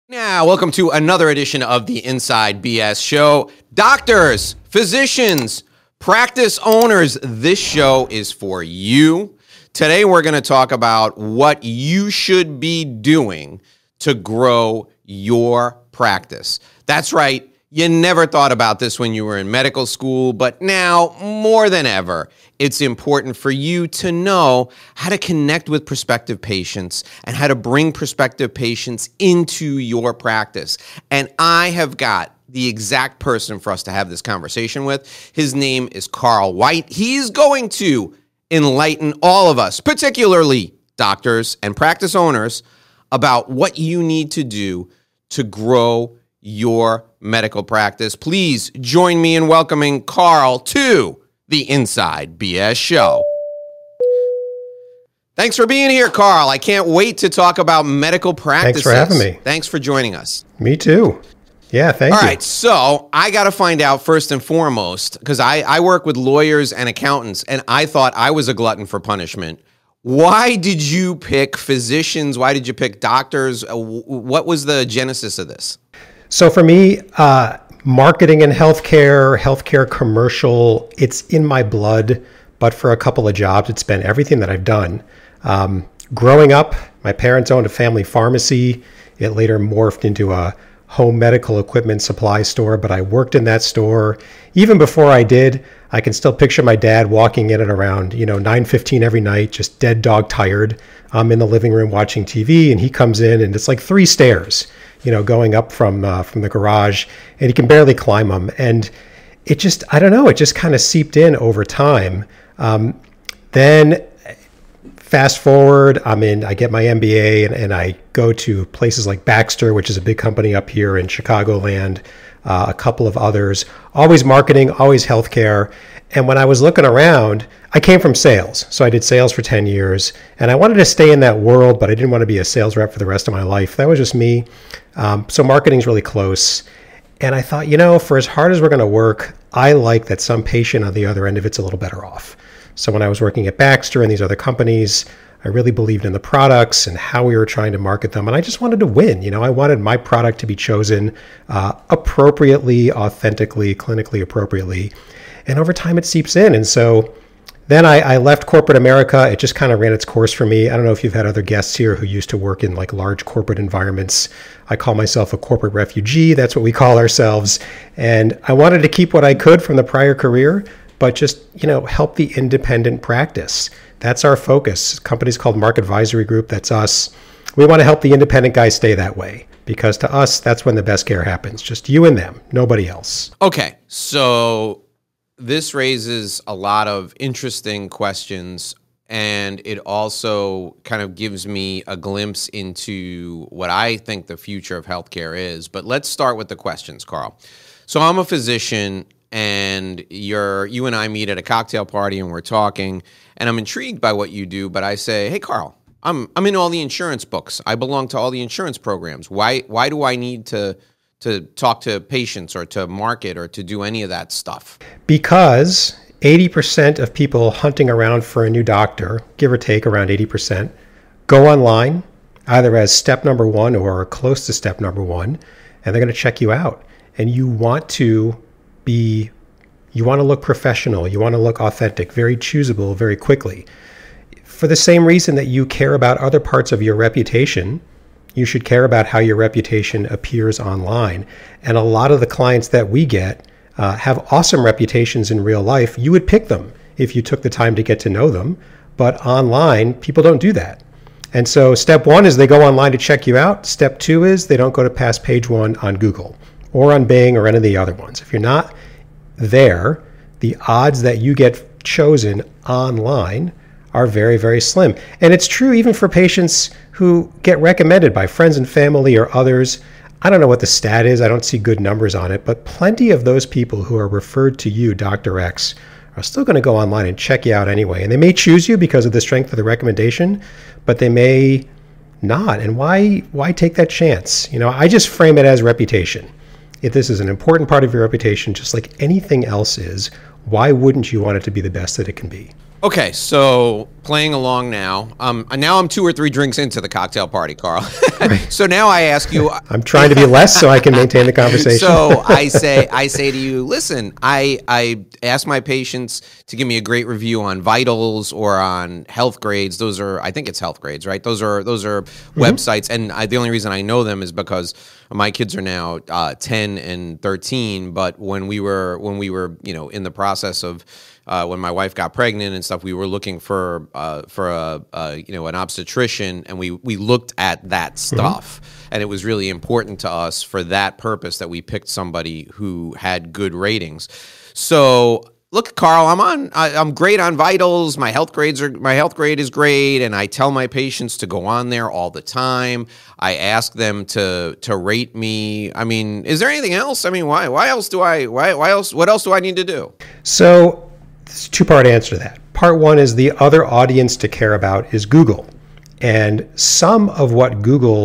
Now, welcome to another edition of the Inside BS Show. Doctors, physicians, practice owners, this show is for you. Today, we're going to talk about what you should be doing to grow your practice. That's right. You never thought about this when you were in medical school, but now, more than ever, it's important for you to know how to connect with prospective patients and how to bring prospective patients into your practice. And I have got the exact person for us to have this conversation with. His name is Carl White. He's going to enlighten all of us, particularly doctors and practice owners, about what you need to do to grow your medical practice. Please join me in welcoming Carl to the Inside BS Show. Thanks for being here, Carl. I can't wait to talk about medical practices. Thanks for having me. Thanks for joining us. Me too. Yeah, thank you. All right, so I got to find out first and foremost, because I work with lawyers and accountants, and I thought I was a glutton for punishment. Why did you pick physicians? Why did you pick doctors? What was the genesis of this? So for me, marketing in healthcare commercial, it's in my blood. But for a couple of jobs, it's been everything that I've done. Growing up, my parents owned a family pharmacy. It later morphed into a home medical equipment supply store, but I worked in that store. Even before I did, I can still picture my dad walking in at around 9:15 every night, just dead dog tired. I'm in the living room watching TV, and he comes in, and it's like 3 stairs, going up from the garage, and he can barely climb them. And it just, I don't know, it just kind of seeped in over time. Then fast forward, I get my MBA and I go to places like Baxter, which is a big company up here in Chicagoland, a couple of others, always marketing, always healthcare. And when I was looking around, I came from sales. So I did sales for 10 years and I wanted to stay in that world, but I didn't want to be a sales rep for the rest of my life. That was just me. So marketing's really close. And I thought, for as hard as we're going to work, I like that some patient on the other end of it's a little better off. So when I was working at Baxter and these other companies, I really believed in the products and how we were trying to market them. And I just wanted to win. I wanted my product to be chosen appropriately, authentically, clinically appropriately. And over time, it seeps in. And so then I left corporate America. It just kind of ran its course for me. I don't know if you've had other guests here who used to work in like large corporate environments. I call myself a corporate refugee. That's what we call ourselves. And I wanted to keep what I could from the prior career, but just, help the independent practice. That's our focus. Company's called Mark Advisory Group. That's us. We want to help the independent guys stay that way because to us, that's when the best care happens. Just you and them, nobody else. Okay, so this raises a lot of interesting questions, and it also kind of gives me a glimpse into what I think the future of healthcare is. But let's start with the questions, Carl. So I'm a physician, and you and I meet at a cocktail party, and we're talking, and I'm intrigued by what you do. But I say, hey, Carl, I'm in all the insurance books. I belong to all the insurance programs. Why do I need to talk to patients or to market or to do any of that stuff? Because 80% of people hunting around for a new doctor, give or take around 80%, go online either as step number 1 or close to step number 1, and they're going to check you out. And you want to look professional, you want to look authentic, very choosable, very quickly. For the same reason that you care about other parts of your reputation, you should care about how your reputation appears online. And a lot of the clients that we get have awesome reputations in real life. You would pick them if you took the time to get to know them. But online, people don't do that. And so step 1 is they go online to check you out. Step 2 is they don't go to past page 1 on Google or on Bing or any of the other ones. If you're not there, the odds that you get chosen online are very, very slim. And it's true even for patients who get recommended by friends and family or others. I don't know what the stat is. I don't see good numbers on it, but plenty of those people who are referred to you, Dr. X, are still going to go online and check you out anyway. And they may choose you because of the strength of the recommendation, but they may not. And why take that chance? I just frame it as reputation. If this is an important part of your reputation, just like anything else is, why wouldn't you want it to be the best that it can be? Okay, so playing along now. Now I'm 2 or 3 drinks into the cocktail party, Carl. So now I ask you. I'm trying to be less so I can maintain the conversation. So I say to you, listen. I ask my patients to give me a great review on Vitals or on Health Grades. Those are, I think it's Health Grades, right? Those are websites, and the only reason I know them is because my kids are now 10 and 13. But when we were in the process of when my wife got pregnant and stuff, we were looking for an obstetrician, and we looked at that stuff, and it was really important to us for that purpose that we picked somebody who had good ratings. So look, Carl, I'm great on Vitals. My health grade is great, and I tell my patients to go on there all the time. I ask them to rate me. I mean, is there anything else? I mean, why else do I? Why else? What else do I need to do? So it's a two-part answer to that. Part one is the other audience to care about is Google. And some of what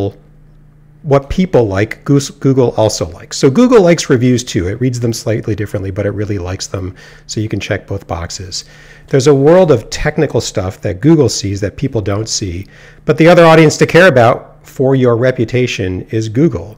people like, Google also likes. So Google likes reviews too. It reads them slightly differently, but it really likes them. So you can check both boxes. There's a world of technical stuff that Google sees that people don't see. But the other audience to care about for your reputation is Google.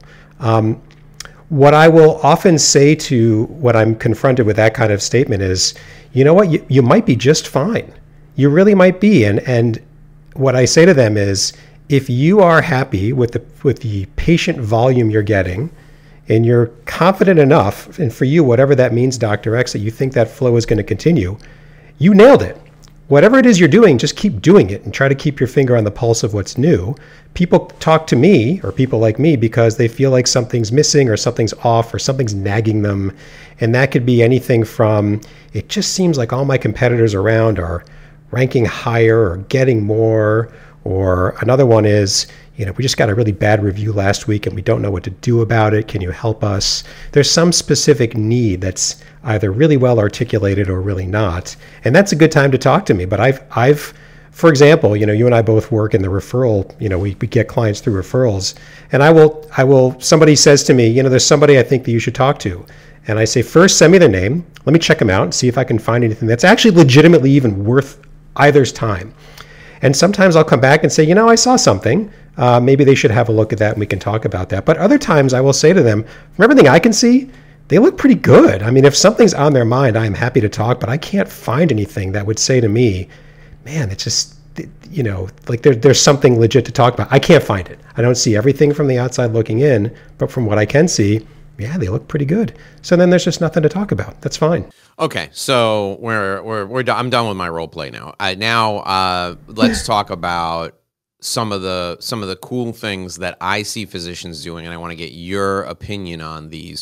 What I will often say to when I'm confronted with that kind of statement is, you know what, you might be just fine. You really might be. And what I say to them is, if you are happy with the patient volume you're getting, and you're confident enough, and for you, whatever that means, Dr. X, that you think that flow is going to continue, you nailed it. Whatever it is you're doing, just keep doing it and try to keep your finger on the pulse of what's new. People talk to me, or people like me, because they feel like something's missing or something's off or something's nagging them. And that could be anything from, it just seems like all my competitors around are ranking higher or getting more. Or another one is, we just got a really bad review last week and we don't know what to do about it. Can you help us? There's some specific need that's either really well articulated or really not. And that's a good time to talk to me. But I've, for example, you and I both work in the referral, we get clients through referrals. And I will, somebody says to me, there's somebody I think that you should talk to. And I say, first, send me their name. Let me check them out and see if I can find anything that's actually legitimately even worth either's time. And sometimes I'll come back and say, I saw something. Maybe they should have a look at that and we can talk about that. But other times I will say to them, from everything I can see, they look pretty good. I mean, if something's on their mind, I'm happy to talk, but I can't find anything that would say to me, man, it's just, like there's something legit to talk about. I can't find it. I don't see everything from the outside looking in, but from what I can see, yeah, they look pretty good. So then there's just nothing to talk about. That's fine. Okay, so we're done. I'm done with my role play now. Let's talk about some of the cool things that I see physicians doing, and I want to get your opinion on these.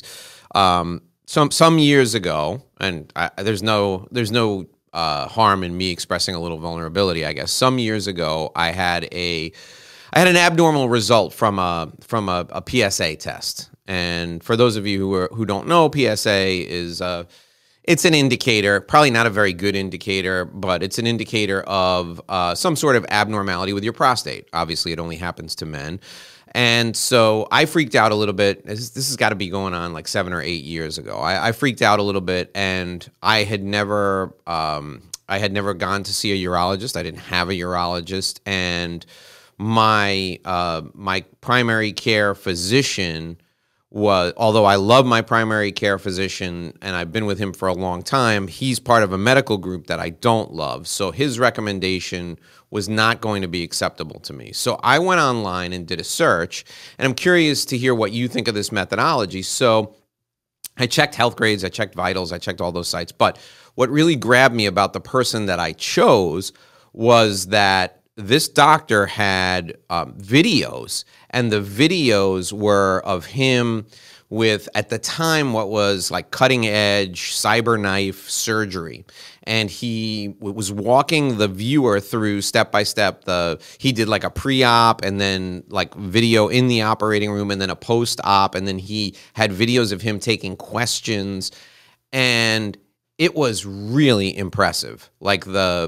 Some years ago, and there's no harm in me expressing a little vulnerability, I guess. Some years ago, I had an abnormal result from a PSA test. And for those of you who don't know, PSA is it's an indicator, probably not a very good indicator, but it's an indicator of some sort of abnormality with your prostate. Obviously, it only happens to men. And so I freaked out a little bit. This has got to be going on like 7 or 8 years ago. I freaked out a little bit, and I had never gone to see a urologist. I didn't have a urologist, and my primary care physician although I love my primary care physician and I've been with him for a long time, he's part of a medical group that I don't love. So his recommendation was not going to be acceptable to me. So I went online and did a search, and I'm curious to hear what you think of this methodology. So I checked Health Grades, I checked Vitals, I checked all those sites. But what really grabbed me about the person that I chose was that this doctor had videos, and the videos were of him with, at the time, what was like cutting edge CyberKnife surgery. And he was walking the viewer through step by step. He did like a pre-op and then like video in the operating room and then a post-op. And then he had videos of him taking questions. And it was really impressive. Like the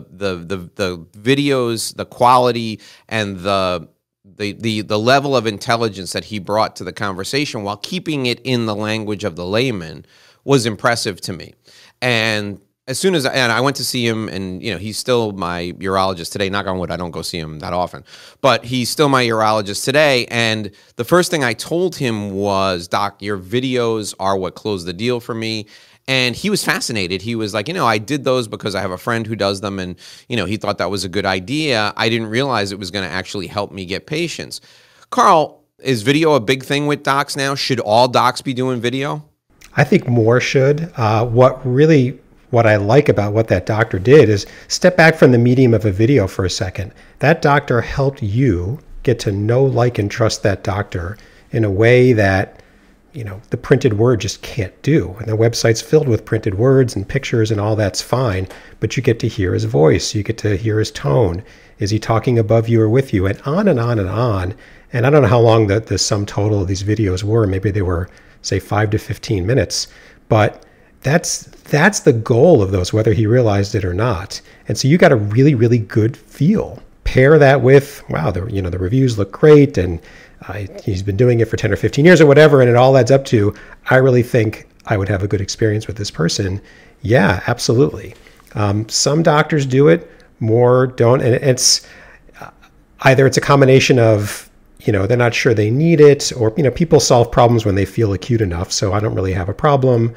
videos, the quality, and the level of intelligence that he brought to the conversation while keeping it in the language of the layman was impressive to me. And as soon as and I went to see him, and he's still my urologist today. Knock on wood, I don't go see him that often, but he's still my urologist today. And the first thing I told him was, Doc, your videos are what closed the deal for me. And he was fascinated. He was like, I did those because I have a friend who does them, and he thought that was a good idea. I didn't realize it was going to actually help me get patients. Carl, is video a big thing with docs now? Should all docs be doing video? I think more should. What I like about what that doctor did is step back from the medium of a video for a second. That doctor helped you get to know, like, and trust that doctor in a way that, the printed word just can't do. And the website's filled with printed words and pictures, and all that's fine, but you get to hear his voice. You get to hear his tone. Is he talking above you or with you? And on and on and on. And I don't know how long the sum total of these videos were. Maybe they were, say, 5 to 15 minutes. But that's the goal of those, whether he realized it or not. And so you got a really, really good feel. Pair that with, wow, the reviews look great, and he's been doing it for 10 or 15 years or whatever, and it all adds up to, I really think I would have a good experience with this person. Yeah, absolutely. Some doctors do it, more don't, and it's either it's a combination of, they're not sure they need it, or, people solve problems when they feel acute enough, so I don't really have a problem.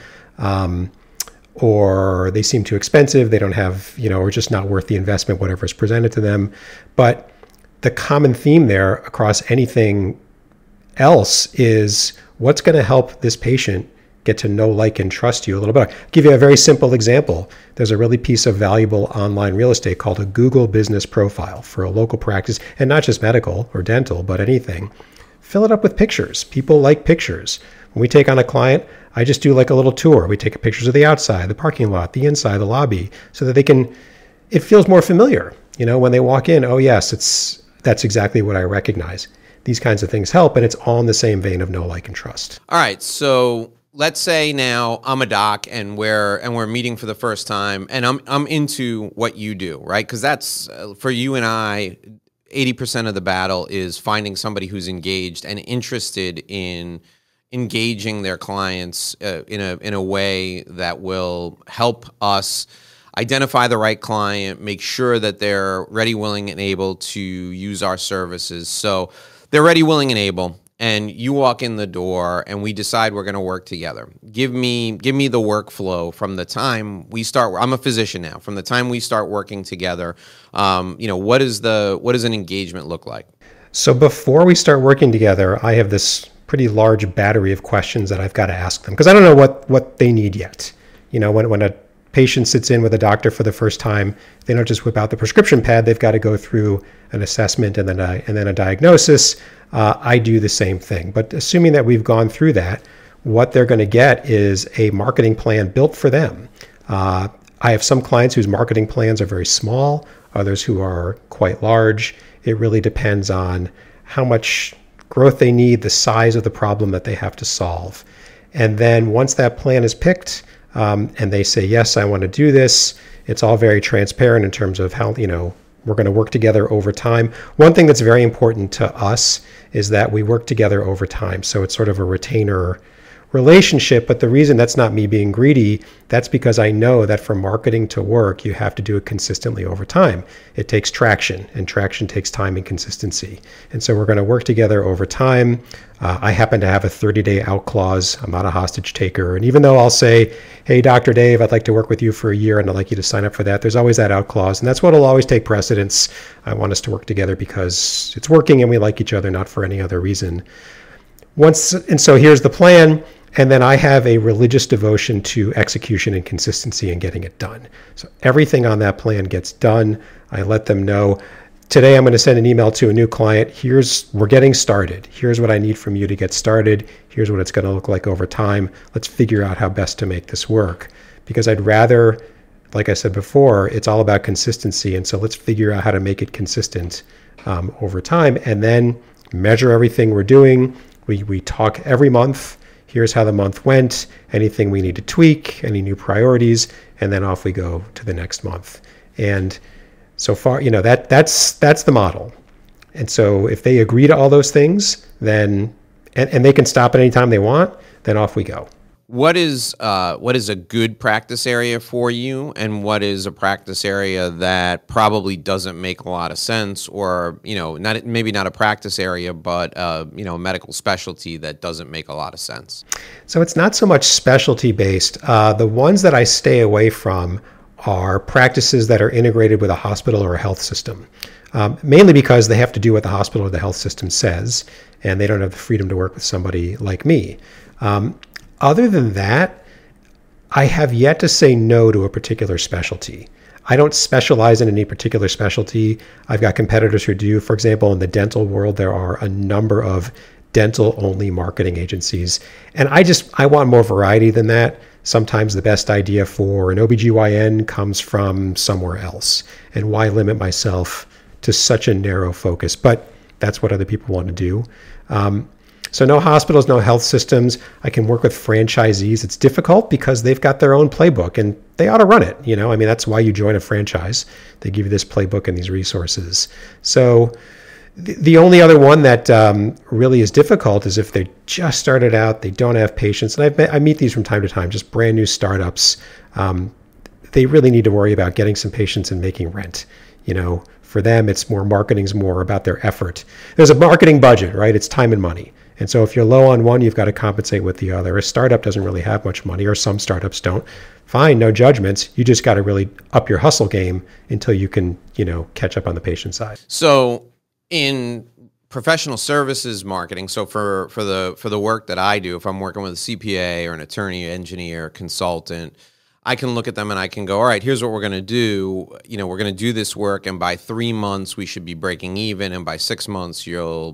Or they seem too expensive, they don't have, or just not worth the investment, whatever is presented to them. But the common theme there across anything else is what's going to help this patient get to know, like, and trust you a little bit. I'll give you a very simple example. There's a really piece of valuable online real estate called a Google Business Profile for a local practice, and not just medical or dental, but anything. Fill it up with pictures. People like pictures. When we take on a client, I just do like a little tour. We take pictures of the outside, the parking lot, the inside, the lobby, so that it feels more familiar. When they walk in, oh yes, that's exactly what I recognize. These kinds of things help, and it's all in the same vein of know, like, and trust. All right, so let's say now I'm a doc and we're meeting for the first time, and I'm into what you do, right? Because that's for you and I. 80% of the battle is finding somebody who's engaged and interested in engaging their clients in a way that will help us identify the right client, make sure that they're ready, willing, and able to use our services. So they're ready, willing, and able, and you walk in the door and we decide we're going to work together. Give me the workflow from the time we start. I'm a physician now. From the time we start working together, what does an engagement look like? So before we start working together, I have this pretty large battery of questions that I've got to ask them, because I don't know what they need yet. When a patient sits in with a doctor for the first time, they don't just whip out the prescription pad. They've got to go through an assessment and then a diagnosis. I do the same thing. But assuming that we've gone through that, what they're going to get is a marketing plan built for them. I have some clients whose marketing plans are very small, others who are quite large. It really depends on how much growth they need, the size of the problem that they have to solve. And then once that plan is picked, and they say, yes, I want to do this, it's all very transparent in terms of how, we're going to work together over time. One thing that's very important to us is that we work together over time. So it's sort of a retainer relationship. But the reason that's not me being greedy, that's because I know that for marketing to work, you have to do it consistently over time. It takes traction, and traction takes time and consistency. And so we're going to work together over time. I happen to have a 30-day out clause. I'm not a hostage taker. And even though I'll say, hey, Dr. Dave, I'd like to work with you for a year and I'd like you to sign up for that, there's always that out clause. And that's what will always take precedence. I want us to work together because it's working and we like each other, not for any other reason. And so here's the plan. And then I have a religious devotion to execution and consistency and getting it done. So everything on that plan gets done. I let them know, today I'm going to send an email to a new client. We're getting started. Here's what I need from you to get started. Here's what it's going to look like over time. Let's figure out how best to make this work. Because I'd rather, like I said before, it's all about consistency. And so let's figure out how to make it consistent over time, and then measure everything we're doing. We talk every month. Here's how the month went, anything we need to tweak, any new priorities, and then off we go to the next month. And so far, that's the model. And so if they agree to all those things, then, and they can stop at any time they want, then off we go. What is a good practice area for you, and what is a practice area that probably doesn't make a lot of sense, or maybe not a practice area, but a medical specialty that doesn't make a lot of sense? So it's not so much specialty based. The ones that I stay away from are practices that are integrated with a hospital or a health system, mainly because they have to do what the hospital or the health system says, and they don't have the freedom to work with somebody like me. Other than that, I have yet to say no to a particular specialty. I don't specialize in any particular specialty. I've got competitors who do. For example, in the dental world, there are a number of dental-only marketing agencies. And I want more variety than that. Sometimes the best idea for an OBGYN comes from somewhere else. And why limit myself to such a narrow focus? But that's what other people want to do. So no hospitals, no health systems. I can work with franchisees. It's difficult because they've got their own playbook and they ought to run it. That's why you join a franchise. They give you this playbook and these resources. So the only other one that really is difficult is if they just started out, they don't have patience. And I meet these from time to time, just brand new startups. They really need to worry about getting some patients and making rent. For them, it's more marketing's more about their effort. There's a marketing budget, right? It's time and money. And so if you're low on one, you've got to compensate with the other. A startup doesn't really have much money, or some startups don't. Fine, no judgments. You just got to really up your hustle game until you can, catch up on the patient side. So in professional services marketing, so for the work that I do, if I'm working with a CPA or an attorney, engineer, consultant, I can look at them and I can go, all right, here's what we're going to do. We're going to do this work, and by 3 months we should be breaking even, and by 6 months you'll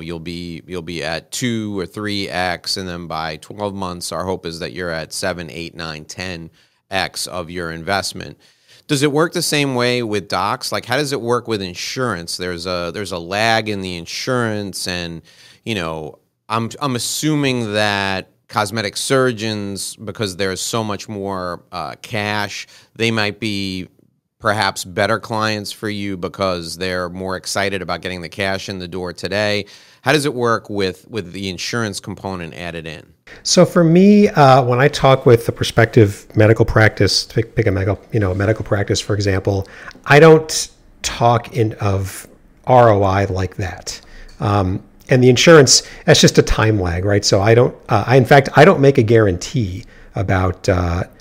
be at 2 or 3x, and then by 12 months our hope is that you're at 7, 8, 9, 10x of your investment. Does it work the same way with docs? Like, how does it work with insurance? There's a lag in the insurance, and I'm assuming that cosmetic surgeons, because there's so much more cash, they might be perhaps better clients for you because they're more excited about getting the cash in the door today. How does it work with the insurance component added in? So for me, when I talk with a prospective medical practice, pick a medical practice, for example, I don't talk of ROI like that. And the insurance, that's just a time lag, right? So I don't make a guarantee about, time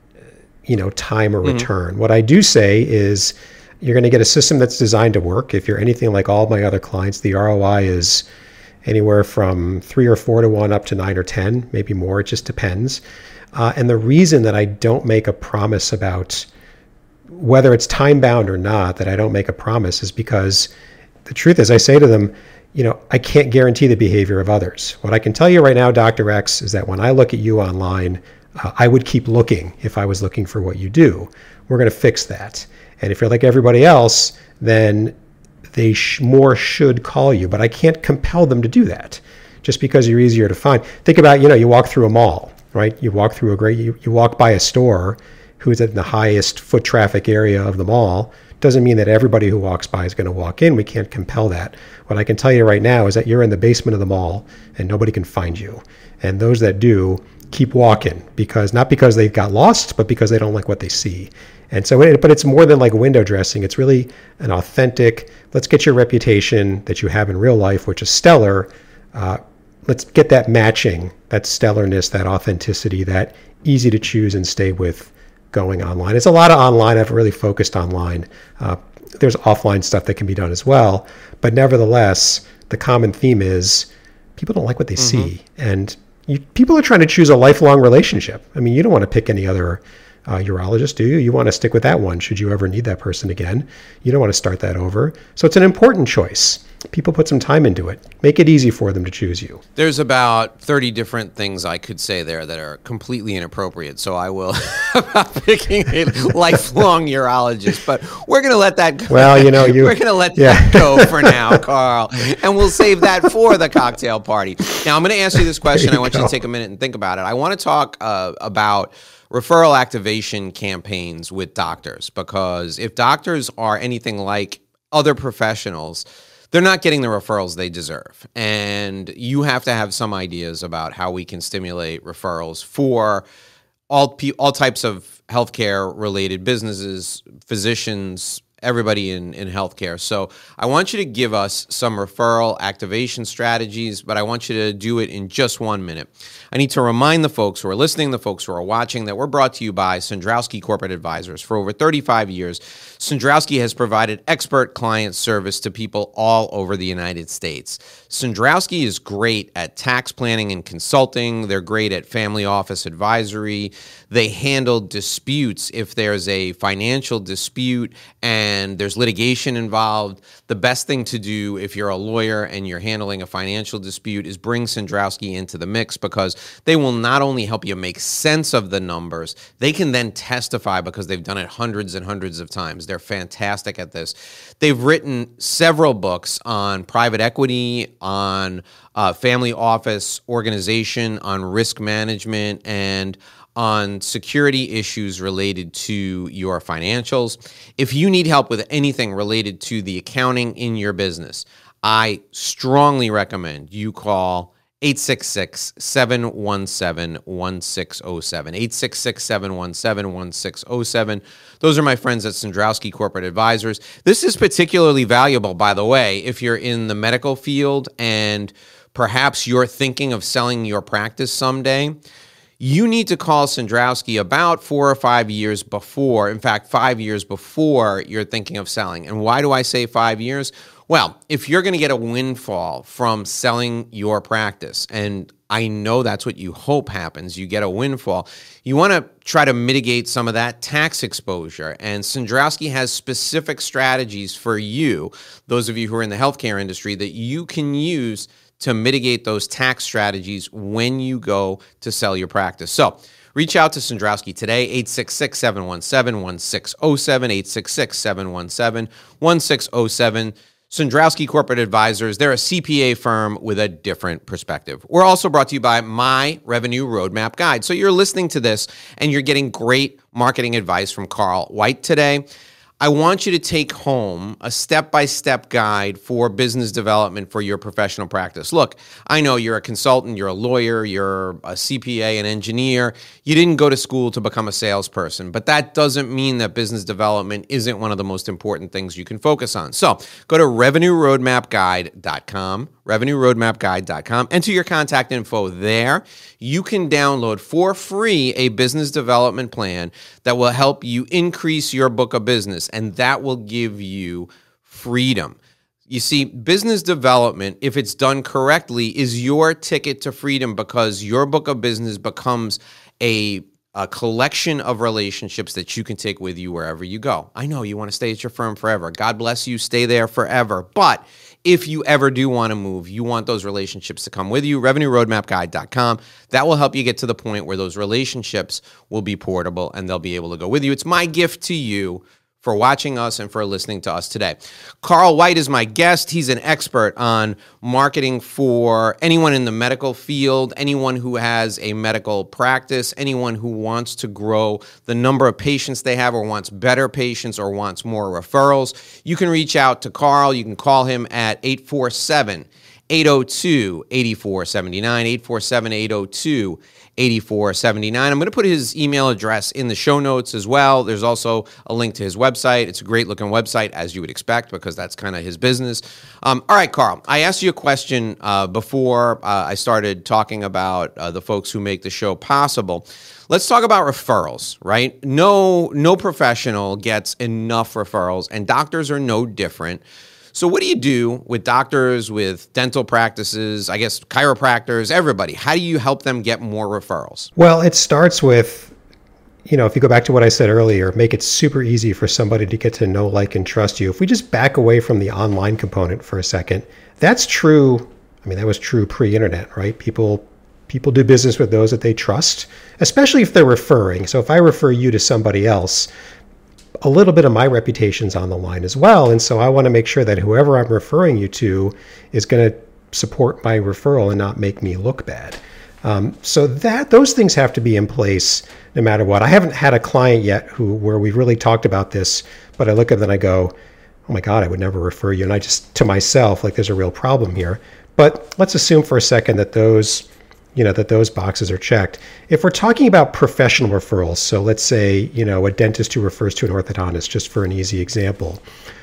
or return. What I do say is you're going to get a system that's designed to work. If you're anything like all my other clients, the ROI is anywhere from 3 or 4 to 1 up to 9 or 10, maybe more. It just depends. And the reason that I don't make a promise about whether it's time bound or not, that I don't make a promise, is because the truth is I say to them, I can't guarantee the behavior of others. What I can tell you right now, Dr. X, is that when I look at you online, I would keep looking if I was looking for what you do. We're going to fix that. And if you're like everybody else, then they more should call you. But I can't compel them to do that just because you're easier to find. Think about, you walk through a mall, right? You walk through you walk by a store who's in the highest foot traffic area of the mall. Doesn't mean that everybody who walks by is going to walk in. We can't compel that. What I can tell you right now is that you're in the basement of the mall and nobody can find you. And those that do, keep walking, not because they've got lost, but because they don't like what they see. And so, but it's more than like window dressing. It's really an authentic, let's get your reputation that you have in real life, which is stellar. Let's get that matching, that stellarness, that authenticity, that easy to choose and stay with going online. It's a lot of online. I've really focused online. There's offline stuff that can be done as well. But nevertheless, the common theme is people don't like what they see. And people are trying to choose a lifelong relationship. I mean, you don't want to pick any other urologist, do you? You want to stick with that one should you ever need that person again. You don't want to start that over. So it's an important choice. People put some time into it. Make it easy for them to choose you. There's about 30 different things I could say there that are completely inappropriate, so I will about picking a lifelong urologist. But we're going to let that go. Well, we're going to let that go for now, Carl, and we'll save that for the cocktail party. Now, I'm going to ask you this question. I want you to take a minute and think about it. I want to talk about referral activation campaigns with doctors, because if doctors are anything like other professionals, they're not getting the referrals they deserve. And you have to have some ideas about how we can stimulate referrals for all types of healthcare related businesses, physicians, everybody in healthcare. So I want you to give us some referral activation strategies, but I want you to do it in just 1 minute. I need to remind the folks who are listening, the folks who are watching, that we're brought to you by Cendrowski Corporate Advisors. For over 35 years, Cendrowski has provided expert client service to people all over the United States. Cendrowski is great at tax planning and consulting. They're great at family office advisory. They handle disputes if there's a financial dispute and there's litigation involved. The best thing to do if you're a lawyer and you're handling a financial dispute is bring Cendrowski into the mix, because they will not only help you make sense of the numbers, they can then testify because they've done it hundreds and hundreds of times. They're fantastic at this. They've written several books on private equity, on family office organization, on risk management, and on security issues related to your financials. If you need help with anything related to the accounting in your business, I strongly recommend you call 866-717-1607, 866-717-1607. Those are my friends at Cendrowski Corporate Advisors. This is particularly valuable, by the way, if you're in the medical field and perhaps you're thinking of selling your practice someday. You need to call Cendrowski about 4 or 5 years before, in fact, 5 years before you're thinking of selling. And why do I say 5 years? Well, if you're going to get a windfall from selling your practice, and I know that's what you hope happens, you get a windfall, you want to try to mitigate some of that tax exposure. And Cendrowski has specific strategies for you, those of you who are in the healthcare industry, that you can use to mitigate those tax strategies when you go to sell your practice. So reach out to Cendrowski today, 866-717-1607, 866-717-1607. Cendrowski Corporate Advisors, they're a CPA firm with a different perspective. We're also brought to you by My Revenue Roadmap Guide. So you're listening to this and you're getting great marketing advice from Carl White today. I want you to take home a step-by-step guide for business development for your professional practice. Look, I know you're a consultant, you're a lawyer, you're a CPA, an engineer. You didn't go to school to become a salesperson, but that doesn't mean that business development isn't one of the most important things you can focus on. So go to revenueroadmapguide.com, revenueroadmapguide.com. Enter your contact info there. You can download for free a business development plan that will help you increase your book of business, and that will give you freedom. You see, business development, if it's done correctly, is your ticket to freedom, because your book of business becomes a collection of relationships that you can take with you wherever you go. I know you want to stay at your firm forever. God bless you. Stay there forever. But if you ever do want to move, you want those relationships to come with you. RevenueRoadmapGuide.com. That will help you get to the point where those relationships will be portable and they'll be able to go with you. It's my gift to you for watching us and for listening to us today. Carl White is my guest. He's an expert on marketing for anyone in the medical field, anyone who has a medical practice, anyone who wants to grow the number of patients they have or wants better patients or wants more referrals. You can reach out to Carl. You can call him at 847-802-8479, 847-802-8479. I'm going to put his email address in the show notes as well. There's also a link to his website. It's a great looking website, as you would expect, because that's kind of his business. All right, Carl, I asked you a question before I started talking about the folks who make the show possible. Let's talk about referrals, right? No professional gets enough referrals, and doctors are no different. So what do you do with doctors, with dental practices, I guess chiropractors, everybody? How do you help them get more referrals? Well, it starts with, if you go back to what I said earlier, make it super easy for somebody to get to know, like, and trust you. If we just back away from the online component for a second, that's true. I mean, that was true pre-internet, right? People do business with those that they trust, especially if they're referring. So if I refer you to somebody else, a little bit of my reputation's on the line as well. And so I want to make sure that whoever I'm referring you to is going to support my referral and not make me look bad. So those things have to be in place no matter what. I haven't had a client yet where we really talked about this, but I look at them and I go, oh my God, I would never refer you. And I just, to myself, like there's a real problem here. But let's assume for a second that those boxes are checked. If we're talking about professional referrals, so let's say, a dentist who refers to an orthodontist, just for an easy example,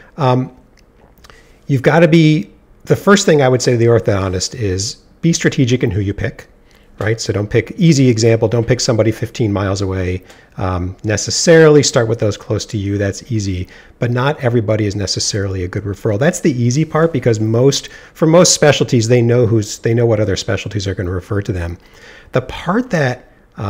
you've got to be, the first thing I would say to the orthodontist is be strategic in who you pick, right? So don't pick, easy example, don't pick somebody 15 miles away. Necessarily start with those close to you. That's easy, but not everybody is necessarily a good referral. That's the easy part because for most specialties, they know what other specialties are going to refer to them. The part that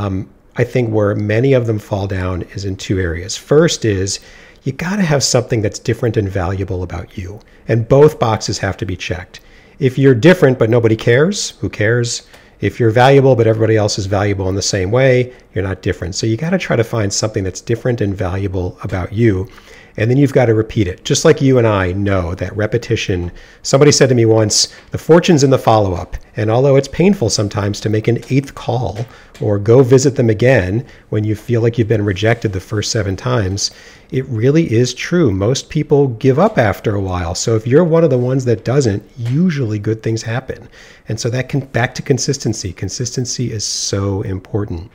I think where many of them fall down is in two areas. First is you got to have something that's different and valuable about you. And both boxes have to be checked. If you're different but nobody cares, who cares? If you're valuable but everybody else is valuable in the same way, you're not different. So you got to try to find something that's different and valuable about you. And then you've got to repeat it. Just like you and I know that repetition, somebody said to me once, the fortune's in the follow-up. And although it's painful sometimes to make an 8th call or go visit them again when you feel like you've been rejected the first 7 times, it really is true. Most people give up after a while. So if you're one of the ones that doesn't, usually good things happen. And so back to consistency. Consistency is so important.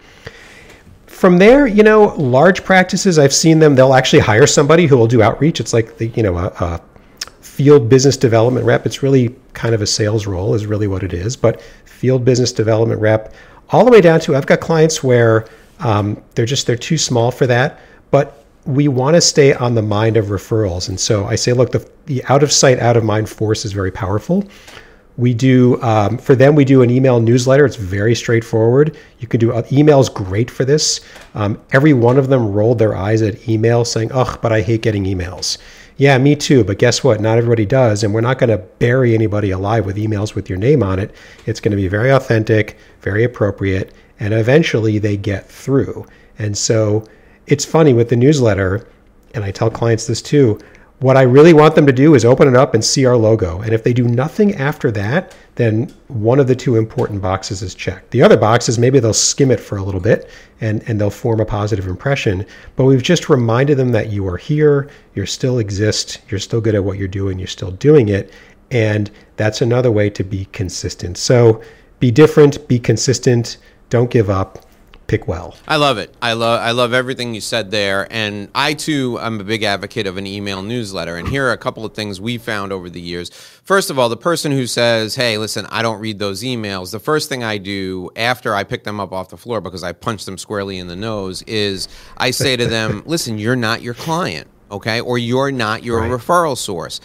From there, large practices, I've seen them, they'll actually hire somebody who will do outreach. It's like a field business development rep. It's really kind of a sales role is really what it is, but field business development rep all the way down to, I've got clients where they're too small for that, but we want to stay on the mind of referrals. And so I say, look, the out of sight, out of mind force is very powerful. We do, for them, we do an email newsletter. It's very straightforward. You can do emails great for this. Every one of them rolled their eyes at email saying, ugh, but I hate getting emails. Yeah, me too. But guess what? Not everybody does. And we're not going to bury anybody alive with emails with your name on it. It's going to be very authentic, very appropriate, and eventually they get through. And so it's funny with the newsletter, and I tell clients this too, what I really want them to do is open it up and see our logo. And if they do nothing after that, then one of the two important boxes is checked. The other boxes, maybe they'll skim it for a little bit and they'll form a positive impression. But we've just reminded them that you are here, you still exist, you're still good at what you're doing, you're still doing it. And that's another way to be consistent. So be different, be consistent, don't give up. Pick well. I love it. I love everything you said there. And I, too, I'm a big advocate of an email newsletter. And here are a couple of things we found over the years. First of all, the person who says, hey, listen, I don't read those emails, the first thing I do after I pick them up off the floor because I punch them squarely in the nose is I say to them, listen, you're not your client, okay? Or you're not your referral source.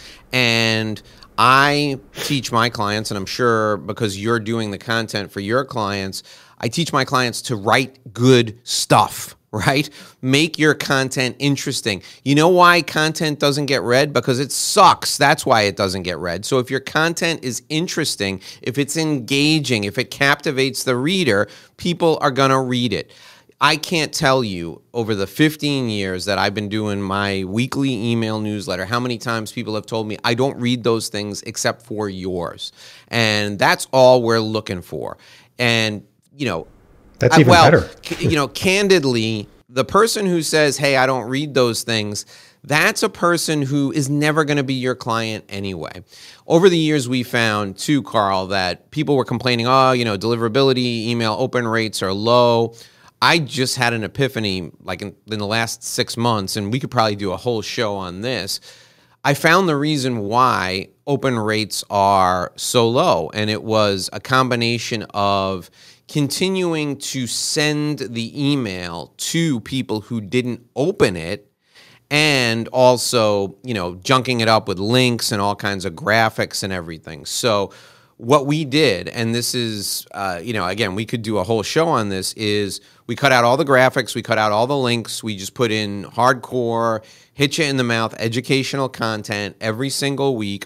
And I teach my clients, and I'm sure because you're doing the content for your clients, I teach my clients to write good stuff, right? Make your content interesting. You know why content doesn't get read? Because it sucks. That's why it doesn't get read. So if your content is interesting, if it's engaging, if it captivates the reader, people are going to read it. I can't tell you over the 15 years that I've been doing my weekly email newsletter, how many times people have told me, I don't read those things except for yours. And that's all we're looking for. And that's even better. Candidly, the person who says, hey, I don't read those things, that's a person who is never going to be your client anyway. Over the years, we found too, Carl, that people were complaining, deliverability, email open rates are low. I just had an epiphany like in the last 6 months, and we could probably do a whole show on this. I found the reason why open rates are so low, and it was a combination of continuing to send the email to people who didn't open it, and also, junking it up with links and all kinds of graphics and everything. So what we did, and this is, again, we could do a whole show on this, is we cut out all the graphics, we cut out all the links, we just put in hardcore, hit you in the mouth, educational content every single week.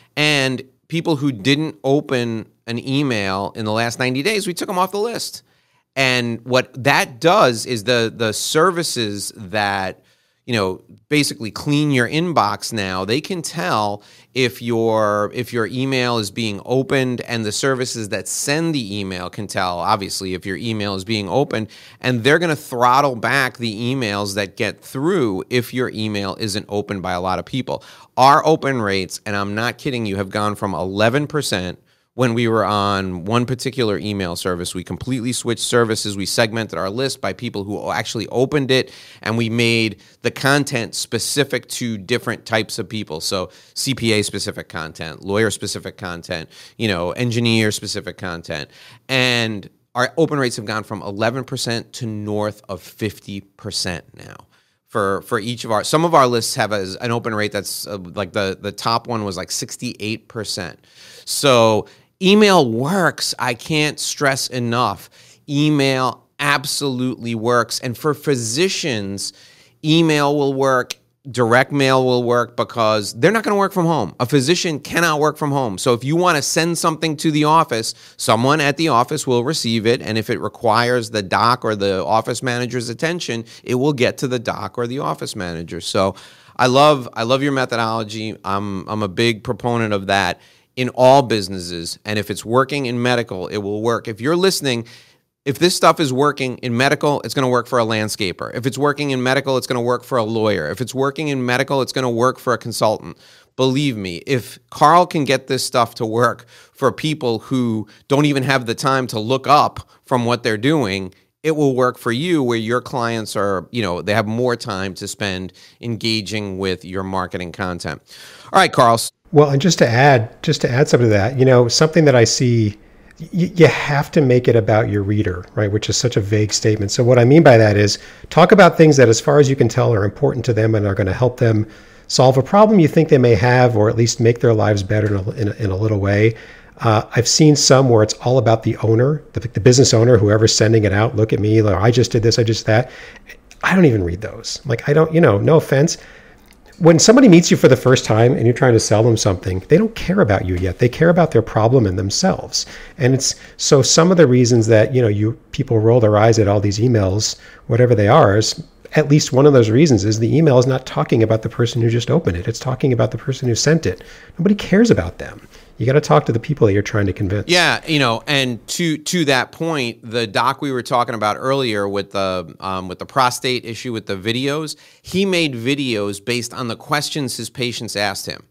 And people who didn't open an email in the last 90 days, we took them off the list. And what that does is the services that basically clean your inbox now. They can tell if your email is being opened, and the services that send the email can tell, obviously, if your email is being opened, and they're going to throttle back the emails that get through if your email isn't opened by a lot of people. Our open rates, and I'm not kidding you, have gone from 11% when we were on one particular email service. We completely switched services. We segmented our list by people who actually opened it, and we made the content specific to different types of people. So CPA-specific content, lawyer-specific content, engineer-specific content. And our open rates have gone from 11% to north of 50% now. For each of some of our lists have an open rate that's like the top one was like 68%. So email works. I can't stress enough. Email absolutely works. And for physicians, email will work. Direct mail will work because they're not going to work from home. A physician cannot work from home. So if you want to send something to the office, someone at the office will receive it. And if it requires the doc or the office manager's attention, it will get to the doc or the office manager. So I love your methodology. I'm a big proponent of that in all businesses. And if it's working in medical, it will work. If you're listening, if this stuff is working in medical, it's going to work for a landscaper. If it's working in medical, it's going to work for a lawyer. If it's working in medical, it's going to work for a consultant. Believe me, if Carl can get this stuff to work for people who don't even have the time to look up from what they're doing, it will work for you where your clients are, they have more time to spend engaging with your marketing content. All right, Carl. Well, and just to add something to that, something that I see, you have to make it about your reader, right? Which is such a vague statement. So what I mean by that is talk about things that, as far as you can tell, are important to them and are going to help them solve a problem you think they may have, or at least make their lives better in a little way. I've seen some where it's all about the owner, the business owner, whoever's sending it out. Look at me, like, I just did this, I just that. I don't even read those. Like, I don't, no offense. When somebody meets you for the first time and you're trying to sell them something, they don't care about you yet. They care about their problem and themselves. And it's so some of the reasons that, people roll their eyes at all these emails, whatever they are, is at least one of those reasons is the email is not talking about the person who just opened it. It's talking about the person who sent it. Nobody cares about them. You got to talk to the people that you're trying to convince. Yeah, and to that point, the doc we were talking about earlier with the prostate issue with the videos, he made videos based on the questions his patients asked him.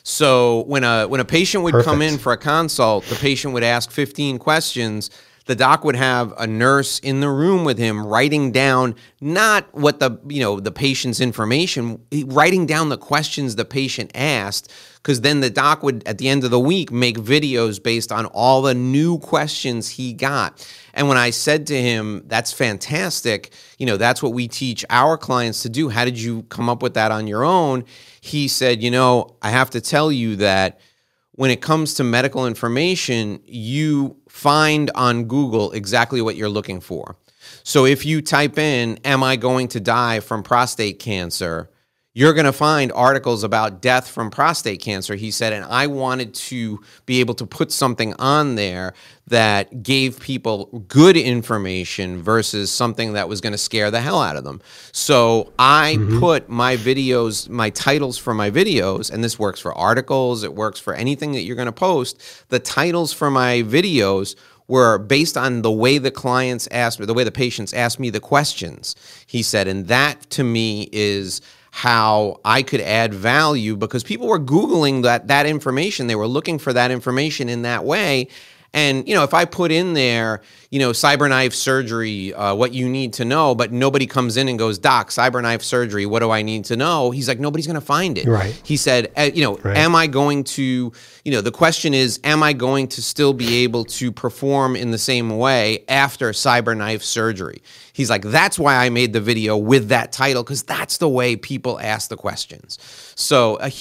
So when a patient would come in for a consult, the patient would ask 15 questions. The doc would have a nurse in the room with him writing down not what the patient's information, writing down the questions the patient asked, because then the doc would, at the end of the week, make videos based on all the new questions he got. And when I said to him, that's fantastic, that's what we teach our clients to do. How did you come up with that on your own? He said, I have to tell you that when it comes to medical information, you find on Google exactly what you're looking for. So if you type in, am I going to die from prostate cancer? You're going to find articles about death from prostate cancer, he said, and I wanted to be able to put something on there that gave people good information versus something that was going to scare the hell out of them. So I put my videos, my titles for my videos, and this works for articles, it works for anything that you're going to post. The titles for my videos were based on the way the clients asked me, the way the patients asked me the questions, he said, and that to me is how I could add value, because people were Googling that information. They were looking for that information in that way. And, if I put in there, CyberKnife surgery, what you need to know, but nobody comes in and goes, Doc, CyberKnife surgery, what do I need to know? He's like, nobody's going to find it. Right. He said, right. Am I going to, the question is, am I going to still be able to perform in the same way after CyberKnife surgery? He's like, that's why I made the video with that title, because that's the way people ask the questions. So a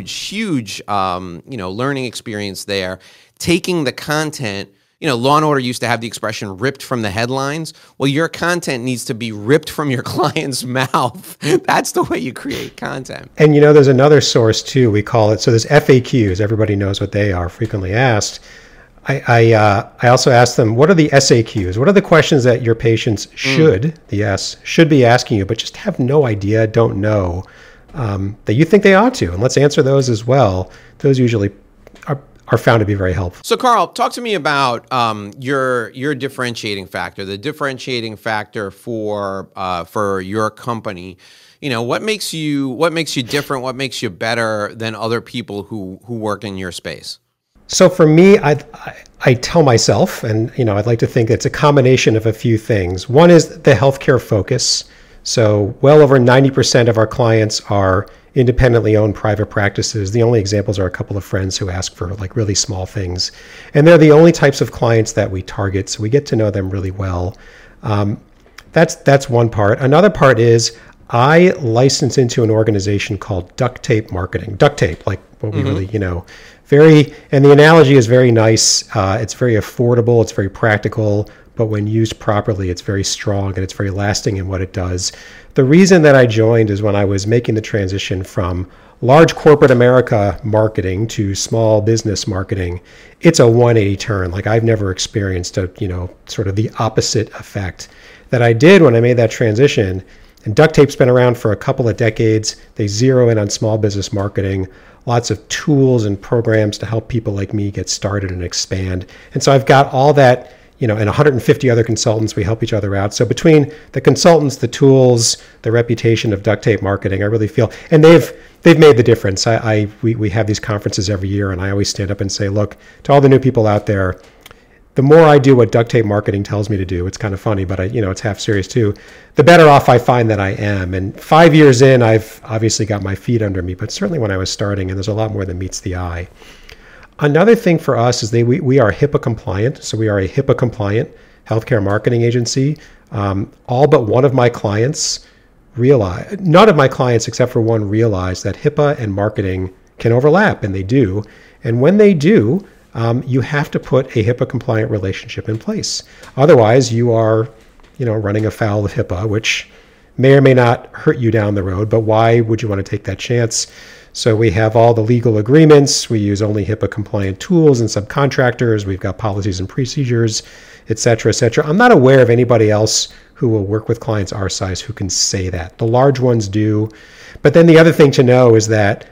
huge, learning experience there. Taking the content, Law and Order used to have the expression ripped from the headlines. Well, your content needs to be ripped from your client's mouth. That's the way you create content. And, there's another source too, we call it. So there's FAQs. Everybody knows what they are, frequently asked. I also ask them, what are the SAQs? What are the questions that your patients should be asking you, but just have no idea, don't know, that you think they ought to? And let's answer those as well. Those usually are found to be very helpful. So, Carl, talk to me about your differentiating factor, the differentiating factor for your company. What makes you different? What makes you better than other people who work in your space? So for me, I tell myself, and I'd like to think it's a combination of a few things. One is the healthcare focus. So well over 90% of our clients are independently owned private practices. The only examples are a couple of friends who ask for like really small things. And they're the only types of clients that we target. So we get to know them really well. That's one part. Another part is I license into an organization called Duct Tape Marketing. Duct tape, like what we really, and the analogy is very nice. It's very affordable. It's very practical. But when used properly, it's very strong and it's very lasting in what it does. The reason that I joined is when I was making the transition from large corporate America marketing to small business marketing. It's a 180 turn. Like I've never experienced sort of the opposite effect that I did when I made that transition. And Duct Tape's been around for a couple of decades. They zero in on small business marketing, lots of tools and programs to help people like me get started and expand. And so I've got all that, and 150 other consultants, we help each other out. So between the consultants, the tools, the reputation of Duct Tape Marketing, I really feel, and they've made the difference. We have these conferences every year, and I always stand up and say, look, to all the new people out there, the more I do what Duct Tape Marketing tells me to do, it's kind of funny, but it's half serious too, the better off I find that I am. And 5 years in, I've obviously got my feet under me, but certainly when I was starting, and there's a lot more than meets the eye. Another thing for us is we are HIPAA compliant. So we are a HIPAA compliant healthcare marketing agency. All but one of my clients none of my clients except for one realize that HIPAA and marketing can overlap, and they do. And when they do, you have to put a HIPAA compliant relationship in place. Otherwise, you are, running afoul of HIPAA, which may or may not hurt you down the road, but why would you want to take that chance? So we have all the legal agreements. We use only HIPAA compliant tools and subcontractors. We've got policies and procedures, et cetera, et cetera. I'm not aware of anybody else who will work with clients our size who can say that. The large ones do. But then the other thing to know is that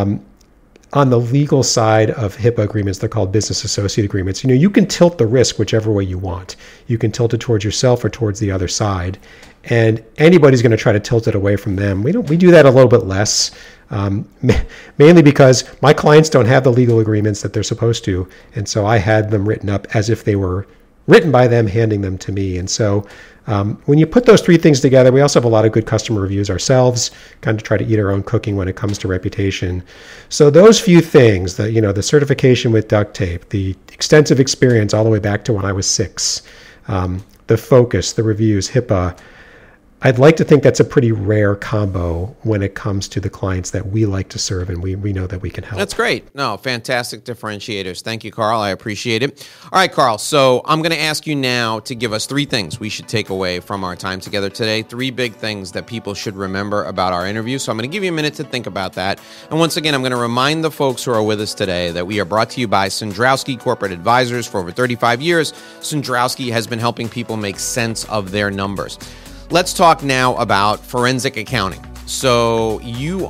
on the legal side of HIPAA agreements, they're called business associate agreements. You can tilt the risk whichever way you want. You can tilt it towards yourself or towards the other side. And anybody's going to try to tilt it away from them. We do that a little bit less, mainly because my clients don't have the legal agreements that they're supposed to. And so I had them written up as if they were written by them, handing them to me. And so when you put those three things together, we also have a lot of good customer reviews ourselves, kind of try to eat our own cooking when it comes to reputation. So those few things, the certification with Duct Tape, the extensive experience all the way back to when I was 6, the focus, the reviews, HIPAA, I'd like to think that's a pretty rare combo when it comes to the clients that we like to serve and we know that we can help. That's great. No, fantastic differentiators. Thank you, Carl. I appreciate it. All right, Carl. So I'm going to ask you now to give us 3 things we should take away from our time together today. 3 big things that people should remember about our interview. So I'm going to give you a minute to think about that. And once again, I'm going to remind the folks who are with us today that we are brought to you by Cendrowski Corporate Advisors. For over 35 years, Cendrowski has been helping people make sense of their numbers. Let's talk now about forensic accounting. So you're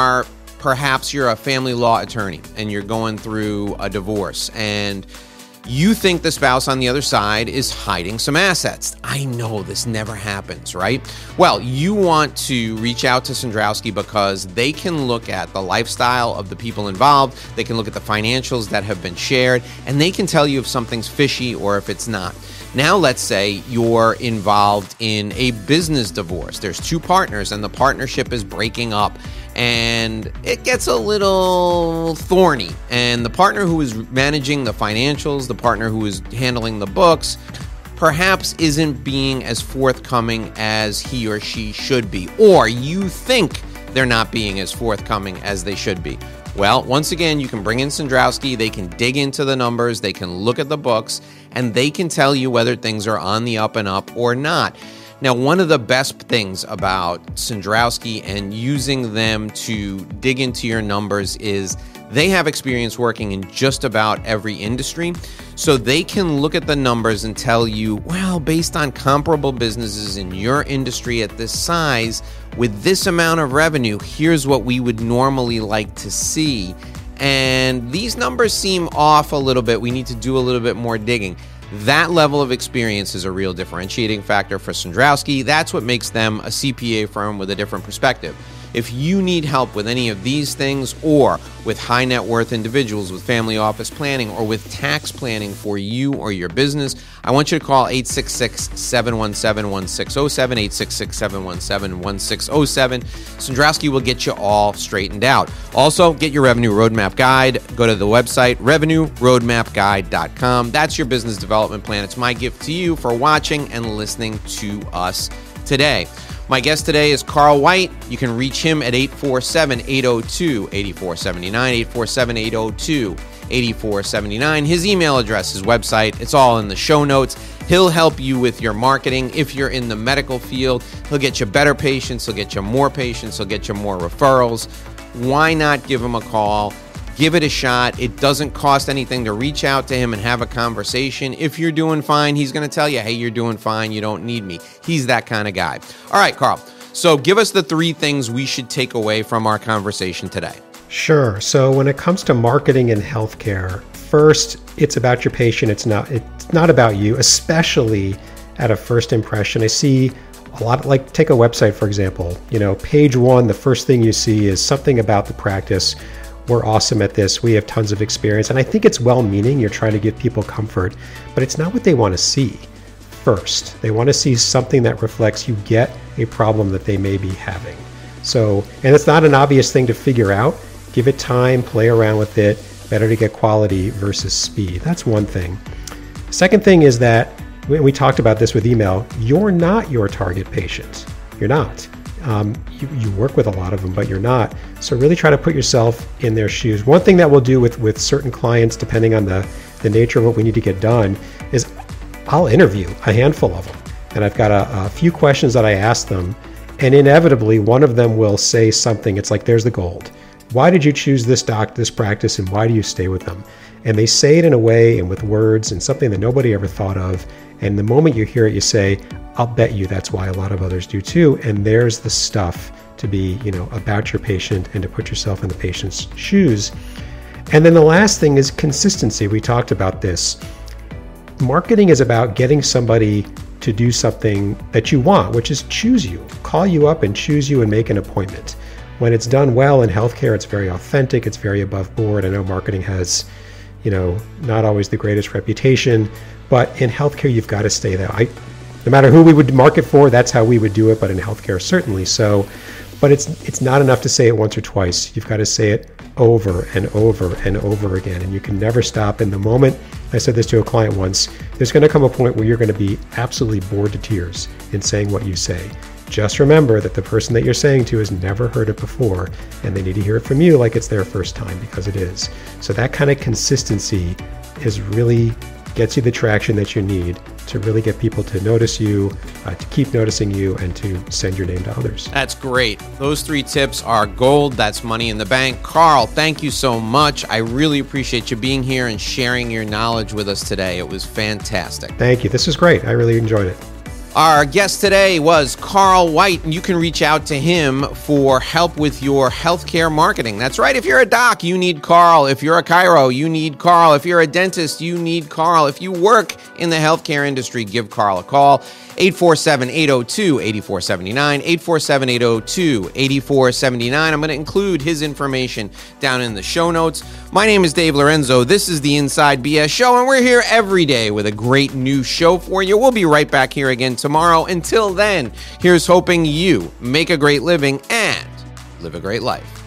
a family law attorney and you're going through a divorce and you think the spouse on the other side is hiding some assets. I know this never happens, right? Well, you want to reach out to Cendrowski because they can look at the lifestyle of the people involved. They can look at the financials that have been shared and they can tell you if something's fishy or if it's not. Now, let's say you're involved in a business divorce. There's 2 partners and the partnership is breaking up and it gets a little thorny. And the partner who is managing the financials, the partner who is handling the books, perhaps isn't being as forthcoming as he or she should be. Or you think they're not being as forthcoming as they should be. Well, once again, you can bring in Cendrowski. They can dig into the numbers. They can look at the books, and they can tell you whether things are on the up and up or not. Now, one of the best things about Cendrowski and using them to dig into your numbers is They have experience working in just about every industry, so they can look at the numbers and tell you, well, based on comparable businesses in your industry at this size, with this amount of revenue, here's what we would normally like to see. And these numbers seem off a little bit. We need to do a little bit more digging. That level of experience is a real differentiating factor for Cendrowski. That's what makes them a CPA firm with a different perspective. If you need help with any of these things, or with high net worth individuals, with family office planning, or with tax planning for you or your business, I want you to call 866-717-1607, 866-717-1607. Cendrowski will get you all straightened out. Also, get your Revenue Roadmap Guide. Go to the website, revenueroadmapguide.com. That's your business development plan. It's my gift to you for watching and listening to us today. My guest today is Carl White. You can reach him at 847-802-8479, 847-802-8479. His email address, his website, it's all in the show notes. He'll help you with your marketing. If you're in the medical field, he'll get you better patients, he'll get you more patients, he'll get you more referrals. Why not give him a call? Give it a shot. It doesn't cost anything to reach out to him and have a conversation. If you're doing fine, he's going to tell you, hey, you're doing fine. You don't need me. He's that kind of guy. All right, Carl. So give us the 3 things we should take away from our conversation today. Sure. So when it comes to marketing in healthcare, first, it's about your patient. It's not about you, especially at a first impression. I see a lot, like take a website, for example. Page 1, the first thing you see is something about the practice. We're awesome at this. We have tons of experience. And I think it's well-meaning. You're trying to give people comfort, but it's not what they want to see first. They want to see something that reflects you get a problem that they may be having. So, and it's not an obvious thing to figure out. Give it time, play around with it. Better to get quality versus speed. That's one thing. Second thing is that we talked about this with email. You're not your target patient. You're not. You work with a lot of them, but you're not. So really try to put yourself in their shoes. One thing that we'll do with certain clients, depending on the nature of what we need to get done, is I'll interview a handful of them. And I've got a few questions that I ask them. And inevitably, one of them will say something. It's like, there's the gold. Why did you choose this practice, and why do you stay with them? And they say it in a way and with words and something that nobody ever thought of. And the moment you hear it, you say, I'll bet you that's why a lot of others do too. And there's the stuff to be, about your patient and to put yourself in the patient's shoes. And then the last thing is consistency. We talked about this. Marketing is about getting somebody to do something that you want, which is choose you, call you up and choose you and make an appointment. When it's done well in healthcare, it's very authentic, it's very above board. I know marketing has, not always the greatest reputation, but in healthcare, you've got to stay there. No matter who we would market for, that's how we would do it, but in healthcare, certainly. So, but it's not enough to say it once or twice. You've got to say it over and over and over again, and you can never stop. In the moment, I said this to a client once, there's going to come a point where you're going to be absolutely bored to tears in saying what you say. Just remember that the person that you're saying to has never heard it before, and they need to hear it from you like it's their first time, because it is. So that kind of consistency really gets you the traction that you need to really get people to notice you, to keep noticing you, and to send your name to others. That's great. Those 3 tips are gold. That's money in the bank. Carl, thank you so much. I really appreciate you being here and sharing your knowledge with us today. It was fantastic. Thank you. This is great. I really enjoyed it. Our guest today was Carl White, and you can reach out to him for help with your healthcare marketing. That's right. If you're a doc, you need Carl. If you're a chiro, you need Carl. If you're a dentist, you need Carl. If you work in the healthcare industry, give Carl a call. 847-802-8479, 847-802-8479. I'm going to include his information down in the show notes. My name is Dave Lorenzo. This is the Inside BS Show, and we're here every day with a great new show for you. We'll be right back here again tomorrow. Until then, here's hoping you make a great living and live a great life.